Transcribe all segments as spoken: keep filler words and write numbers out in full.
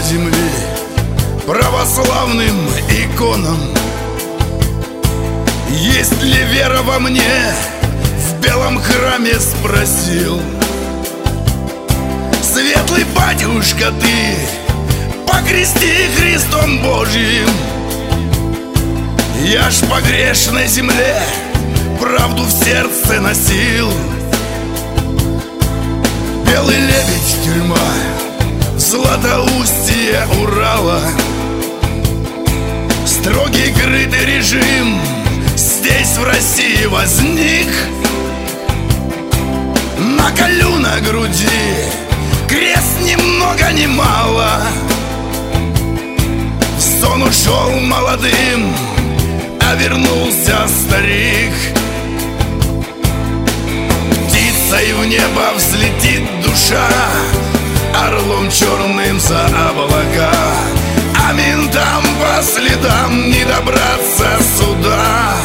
земли православным иконам. Есть ли вера во мне? В белом храме спросил. Светлый батюшка, ты покрести Христом Божьим. Я ж по грешной земле правду в сердце носил. Белый лебедь, тюрьма, Златоустье Урала. Строгий крытый режим здесь в России возник. Наколю на груди крест ни много ни мало. В сон ушел молодым, а вернулся старик. Птицей в небо взлетит душа, орлом черным за облака. А ментам по следам не добраться сюда.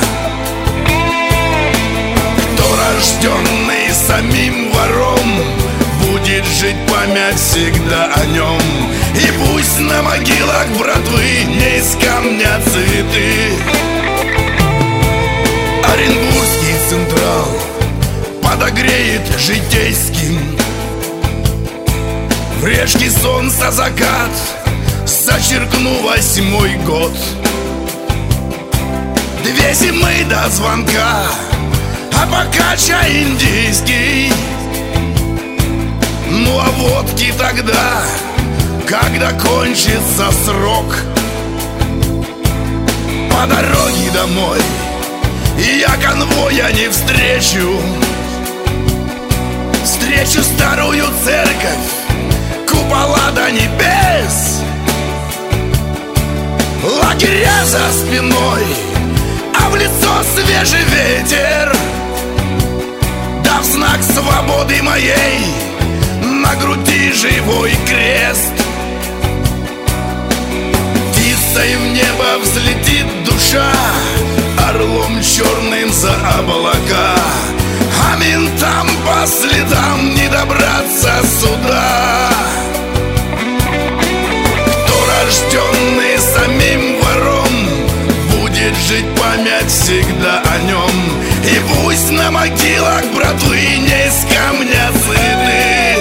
Кто рожденный самим вором, будет жить память всегда о нем. И пусть на могилах братвы не из камня цветы. Оренбургский Централ подогреет житейским. В режке солнца закат, зачеркну восьмой год. Две зимы до звонка, а пока чай индийский. Ну а водки тогда, когда кончится срок. По дороге домой я конвоя не встречу. Встречу старую церковь, купола до небес. Лагеря за спиной, а в лицо свежий ветер. Да в знак свободы моей на груди живой крест. Птицей в небо взлетит душа, орлом черным за облака. А ментам по следам не добраться сюда. Кто рожденный самим вором, будет жить память всегда о нем. И пусть на могилах братвы не из камня цветы.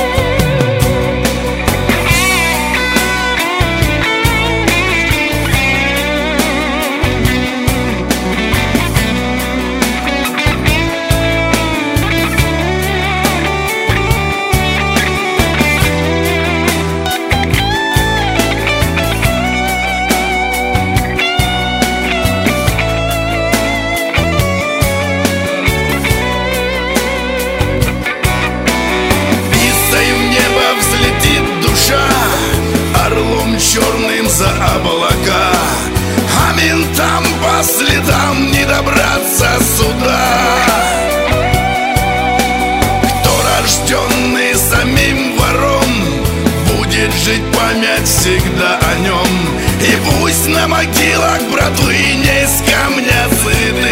Черным за облака, а ментам по следам не добраться сюда. Кто рожденный самим вором, будет жить память всегда о нем. И пусть на могилах братвы не из камня цветы.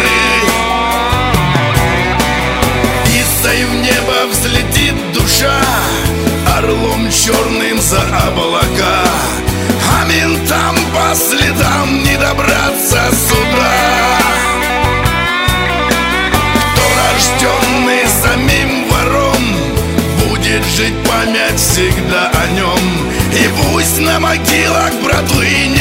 Птицей в небо взлетит душа, орлом черным за облака. А ментам по следам не добраться сюда. Кто рожденный самим вором, будет жить память всегда о нем. И пусть на могилах братвы